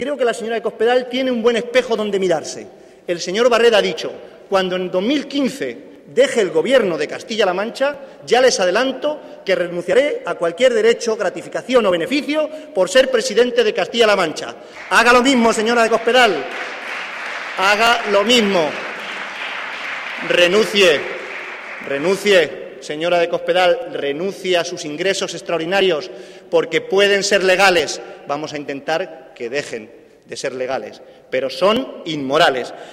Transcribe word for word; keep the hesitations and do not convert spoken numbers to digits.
Creo que la señora de Cospedal tiene un buen espejo donde mirarse. El señor Barreda ha dicho, cuando en dos mil quince deje el Gobierno de Castilla-La Mancha, ya les adelanto que renunciaré a cualquier derecho, gratificación o beneficio por ser presidente de Castilla-La Mancha. Haga lo mismo, señora de Cospedal. Haga lo mismo. Renuncie, renuncie, señora de Cospedal, renuncie a sus ingresos extraordinarios porque pueden ser legales. Vamos a intentar que dejen de ser legales, pero son inmorales.